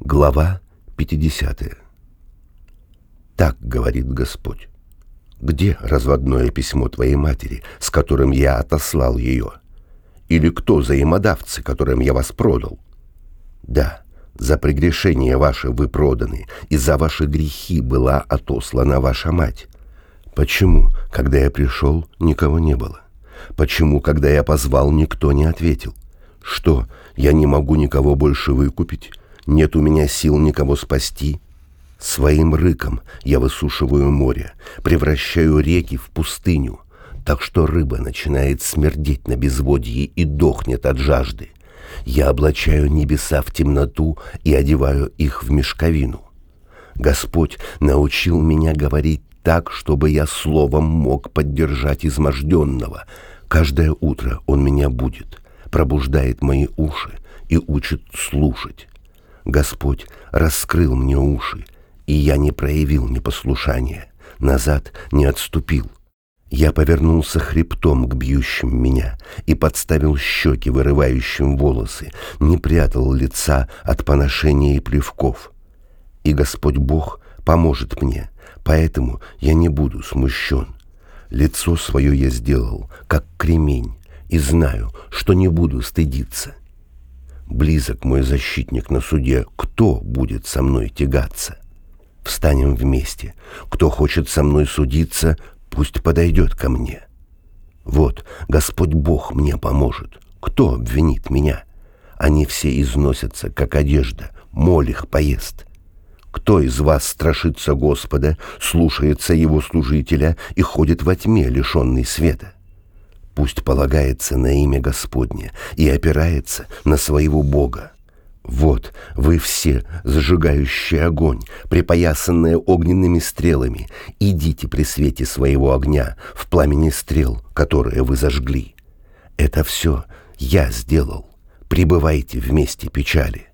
Глава 50. Так говорит Господь: где разводное письмо твоей матери, с которым я отослал ее? Или кто взаимодавцы, которым я вас продал? Да, за прегрешение ваше вы проданы, и за ваши грехи была отослана ваша мать. Почему, когда я пришел, никого не было? Почему, когда я позвал, никто не ответил? Что, я не могу никого больше выкупить? Нет у меня сил никого спасти? Своим рыком я высушиваю море, превращаю реки в пустыню, так что рыба начинает смердеть на безводье и дохнет от жажды. Я облачаю небеса в темноту и одеваю их в мешковину. Господь научил меня говорить так, чтобы я словом мог поддержать изможденного. Каждое утро Он меня будит, пробуждает мои уши и учит слушать. Господь раскрыл мне уши, и я не проявил непослушания, назад не отступил. Я повернулся хребтом к бьющим меня и подставил щеки вырывающим волосы, не прятал лица от поношения и плевков. И Господь Бог поможет мне, поэтому я не буду смущен. Лицо свое я сделал, как кремень, и знаю, что не буду стыдиться. Близок мой защитник на суде, кто будет со мной тягаться? Встанем вместе. Кто хочет со мной судиться, пусть подойдет ко мне. Вот, Господь Бог мне поможет. Кто обвинит меня? Они все износятся, как одежда, моль их поест. Кто из вас страшится Господа, слушается Его служителя и ходит во тьме, лишенный света? Пусть полагается на имя Господне и опирается на своего Бога. Вот вы все, зажигающие огонь, припоясанные огненными стрелами, идите при свете своего огня в пламени стрел, которые вы зажгли. Это все я сделал. Пребывайте вместе печали.